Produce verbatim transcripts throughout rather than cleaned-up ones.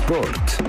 Sport.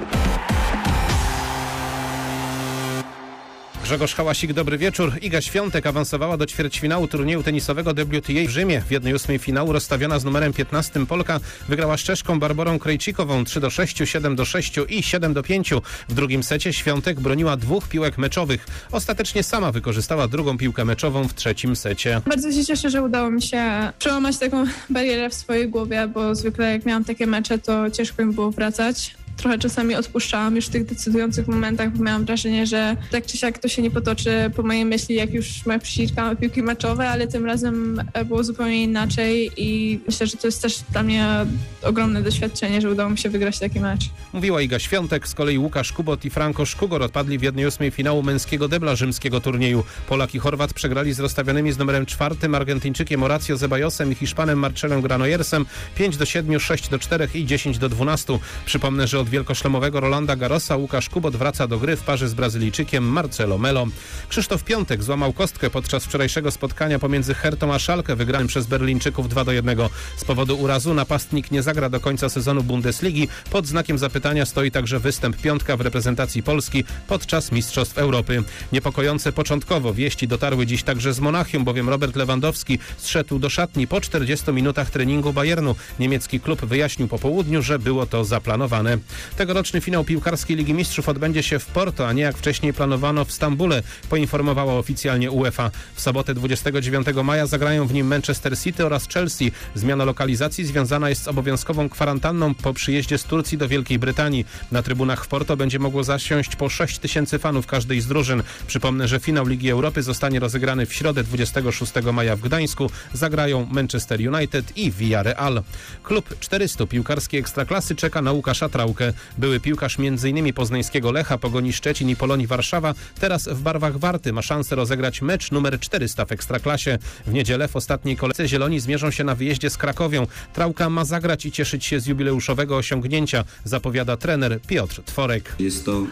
Grzegorz Hałasik, dobry wieczór. Iga Świątek awansowała do ćwierćfinału turnieju tenisowego W T A w Rzymie. W jednej ósmej finału rozstawiona z numerem piętnastym Polka wygrała z Czeszką Barborą Krejcikową trzy do sześciu, siedem do sześciu i siedem do pięciu. W drugim secie Świątek broniła dwóch piłek meczowych. Ostatecznie sama wykorzystała drugą piłkę meczową w trzecim secie. Bardzo się cieszę, że udało mi się przełamać taką barierę w swojej głowie, bo zwykle jak miałam takie mecze, to ciężko mi było wracać. Trochę czasami odpuszczałam już w tych decydujących momentach, bo miałam wrażenie, że tak czy siak to się nie potoczy po mojej myśli, jak już moja przeciwniczka ma piłki meczowe, ale tym razem było zupełnie inaczej i myślę, że to jest też dla mnie ogromne doświadczenie, że udało mi się wygrać taki mecz. Mówiła Iga Świątek, z kolei Łukasz Kubot i Franko Szkugor odpadli w jednej ósmej finału męskiego debla rzymskiego turnieju. Polak i Chorwat przegrali z rozstawionymi z numerem czwartym Argentyńczykiem Horacio Zebajosem i Hiszpanem Marcelem Granoyersem pięć do siedmiu, sześć do czterech i dziesięć do dwunastu. Przypomnę, że od wielkoszlemowego Rolanda Garrosa Łukasz Kubot wraca do gry w parze z Brazylijczykiem Marcelo Melo. Krzysztof Piątek złamał kostkę podczas wczorajszego spotkania pomiędzy Hertą a Schalke wygranym przez Berlińczyków dwa do jednego. Z powodu urazu napastnik nie zagra do końca sezonu Bundesligi. Pod znakiem zapytania stoi także występ Piątka w reprezentacji Polski podczas Mistrzostw Europy. Niepokojące początkowo wieści dotarły dziś także z Monachium, bowiem Robert Lewandowski zszedł do szatni po czterdziestu minutach treningu Bayernu. Niemiecki klub wyjaśnił po południu, że było to zaplanowane. Tegoroczny finał piłkarskiej Ligi Mistrzów odbędzie się w Porto, a nie jak wcześniej planowano w Stambule, poinformowała oficjalnie UEFA. W sobotę dwudziestego dziewiątego maja zagrają w nim Manchester City oraz Chelsea. Zmiana lokalizacji związana jest z obowiązkową kwarantanną po przyjeździe z Turcji do Wielkiej Brytanii. Na trybunach w Porto będzie mogło zasiąść po sześć tysięcy fanów każdej z drużyn. Przypomnę, że finał Ligi Europy zostanie rozegrany w środę dwudziestego szóstego maja w Gdańsku. Zagrają Manchester United i Villarreal. Klub czterystu piłkarskiej Ekstraklasy czeka na Łukasza Traukę. Były piłkarz między innymi poznańskiego Lecha, Pogoni Szczecin i Polonii Warszawa teraz w barwach Warty ma szansę rozegrać mecz numer czterysta w Ekstraklasie. W niedzielę w ostatniej kolejce Zieloni zmierzą się na wyjeździe z Krakowią. Trauka ma zagrać i cieszyć się z jubileuszowego osiągnięcia, zapowiada trener Piotr Tworek. Jest to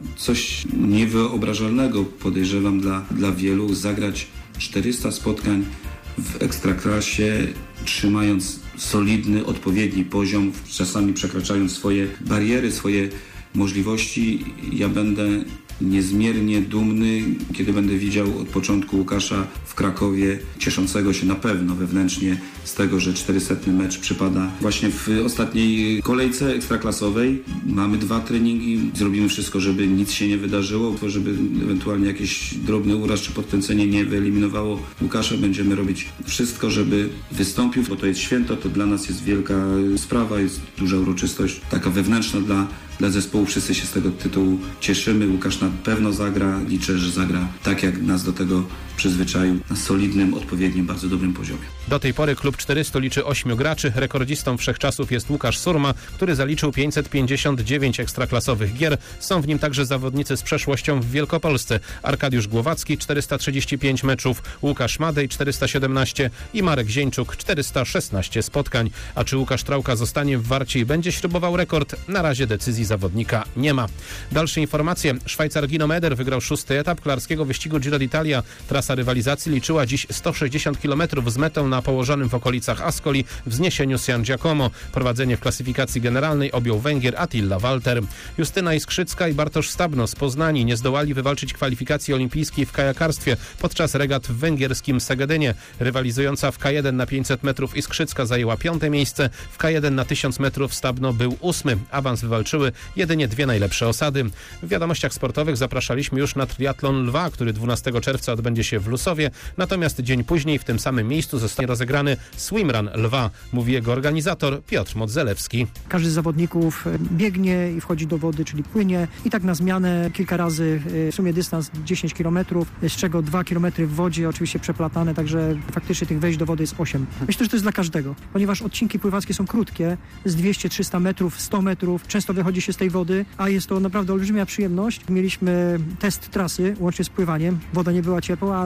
coś niewyobrażalnego, podejrzewam, dla, dla wielu, zagrać czterysta spotkań w Ekstraklasie, trzymając solidny, odpowiedni poziom, czasami przekraczając swoje bariery, swoje możliwości. Ja będę niezmiernie dumny, kiedy będę widział od początku Łukasza w Krakowie, cieszącego się na pewno wewnętrznie z tego, że czterysetny mecz przypada właśnie w ostatniej kolejce ekstraklasowej. Mamy dwa treningi, zrobimy wszystko, żeby nic się nie wydarzyło, żeby ewentualnie jakiś drobny uraz czy podkręcenie nie wyeliminowało Łukasza. Będziemy robić wszystko, żeby wystąpił, bo to jest święto, to dla nas jest wielka sprawa, jest duża uroczystość, taka wewnętrzna dla Dla zespołu. Wszyscy się z tego tytułu cieszymy. Łukasz na pewno zagra. Liczę, że zagra tak, jak nas do tego przyzwyczaił, na solidnym, odpowiednim, bardzo dobrym poziomie. Do tej pory klub czterystu liczy ośmiu graczy. Rekordzistą wszechczasów jest Łukasz Surma, który zaliczył pięćset pięćdziesiąt dziewięć ekstraklasowych gier. Są w nim także zawodnicy z przeszłością w Wielkopolsce. Arkadiusz Głowacki czterysta trzydzieści pięć meczów, Łukasz Madej czterysta siedemnaście i Marek Zieńczuk czterysta szesnaście spotkań. A czy Łukasz Trauka zostanie w Warcie i będzie śrubował rekord? Na razie decyzji zawodnika nie ma. Dalsze informacje. Szwajcar Gino Meder wygrał szósty etap kolarskiego wyścigu Giro d'Italia. Trasa rywalizacji liczyła dziś sto sześćdziesiąt kilometrów z metą na położonym w okolicach Ascoli wzniesieniu San Giacomo. Prowadzenie w klasyfikacji generalnej objął Węgier Attila Walter. Justyna Iskrzycka i Bartosz Stabno z Poznani nie zdołali wywalczyć kwalifikacji olimpijskiej w kajakarstwie podczas regat w węgierskim Segedynie. Rywalizująca w K jeden na pięćset metrów Iskrzycka zajęła piąte miejsce, w K jeden na tysiąc metrów Stabno był ósmy. Awans wywalczyły jedynie dwie najlepsze osady. W wiadomościach sportowych zapraszaliśmy już na triatlon Lwa, który dwunastego czerwca odbędzie się w Lusowie, natomiast dzień później w tym samym miejscu zostanie rozegrany swimrun Lwa, mówi jego organizator Piotr Modzelewski. Każdy z zawodników biegnie i wchodzi do wody, czyli płynie i tak na zmianę kilka razy, w sumie dystans dziesięć kilometrów, z czego dwa kilometry w wodzie, oczywiście przeplatane, także faktycznie tych wejść do wody jest osiem. Myślę, że to jest dla każdego, ponieważ odcinki pływackie są krótkie, z dwieście trzysta metrów, sto metrów, często wychodzi się z tej wody, a jest to naprawdę olbrzymia przyjemność. Mieliśmy test trasy, łącznie z pływaniem. Woda nie była ciepła,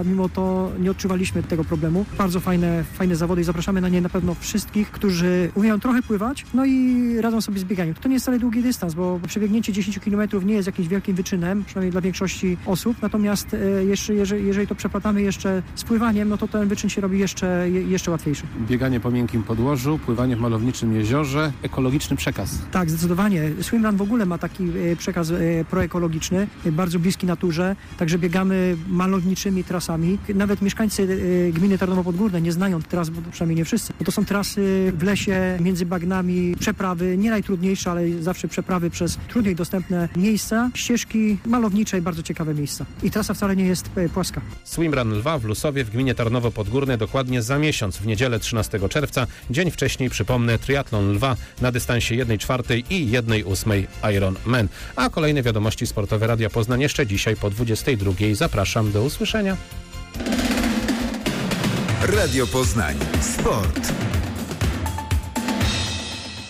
a mimo to nie odczuwaliśmy tego problemu. Bardzo fajne, fajne zawody i zapraszamy na nie na pewno wszystkich, którzy umieją trochę pływać, no i radzą sobie z bieganiem. To nie jest wcale długi dystans, bo przebiegnięcie dziesięć kilometrów nie jest jakimś wielkim wyczynem, przynajmniej dla większości osób, natomiast e, jeszcze, jeżeli, jeżeli to przeplatamy jeszcze z pływaniem, no to ten wyczyn się robi jeszcze, je, jeszcze łatwiejszy. Bieganie po miękkim podłożu, pływanie w malowniczym jeziorze, ekologiczny przekaz. Tak, zdecydowanie. Swimrun w ogóle ma taki e, przekaz e, proekologiczny, e, bardzo bliski naturze, także biegamy malowniczymi trasami. Nawet mieszkańcy e, gminy Tarnowo-Podgórne nie znają tras, bo przynajmniej nie wszyscy, bo to są trasy w lesie, między bagnami, przeprawy, nie najtrudniejsze, ale zawsze przeprawy przez trudniej dostępne miejsca, ścieżki malownicze i bardzo ciekawe miejsca. I trasa wcale nie jest e, płaska. Swimrun Lwa w Lusowie w gminie Tarnowo-Podgórne dokładnie za miesiąc, w niedzielę trzynastego czerwca. Dzień wcześniej, przypomnę, triatlon Lwa na dystansie jednej czwartej i jednej ósmej Ironman. A kolejne wiadomości sportowe Radia Poznań jeszcze dzisiaj po dwudziestej drugiej. Zapraszam, do usłyszenia. Radio Poznań. Sport.